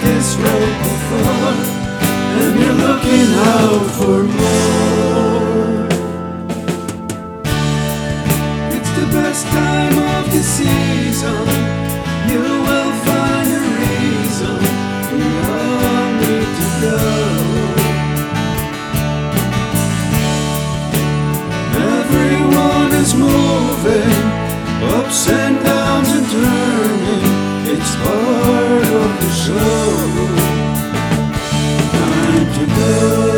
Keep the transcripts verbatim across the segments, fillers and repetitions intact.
this road before, and you're looking out for more. It's the best time of the season. You will find a reason we all need to go. Everyone is moving, ups and downs and turning. It's part of the show. Time to go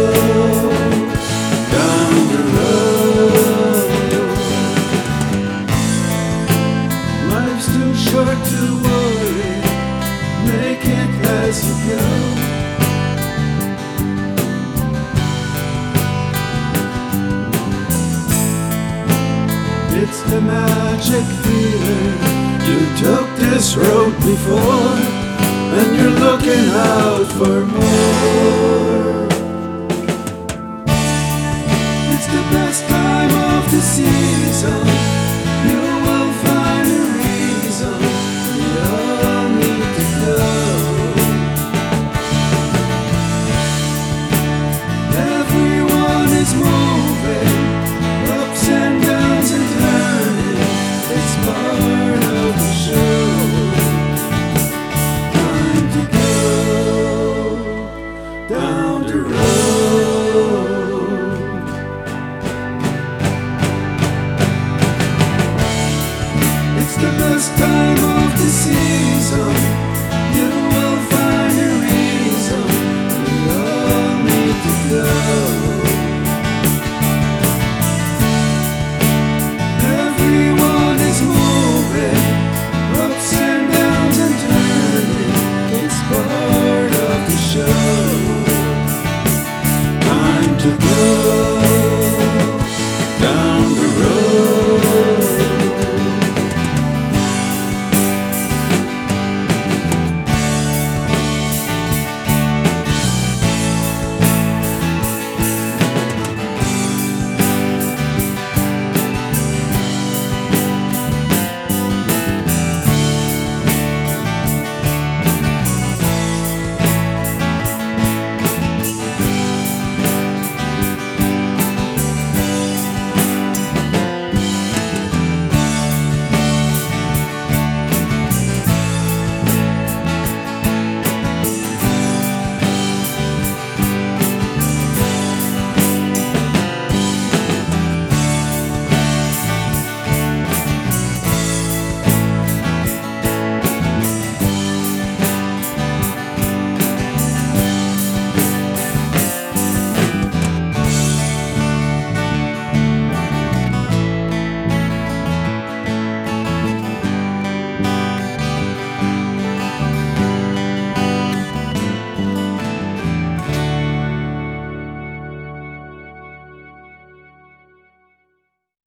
down the road. Life's too short to worry. Make it as you go. It's the magic feeling. You took this road before, and you're looking out for more. It's the best time of the season. You will find a reason we all need to go. Everyone is moving, ups and downs and turning. It's part of the show. Time to go down the road. It's the best time of the season. You will find a reason we all need to go. Everyone is moving, ups and downs and turning. It's part of the show. Time to go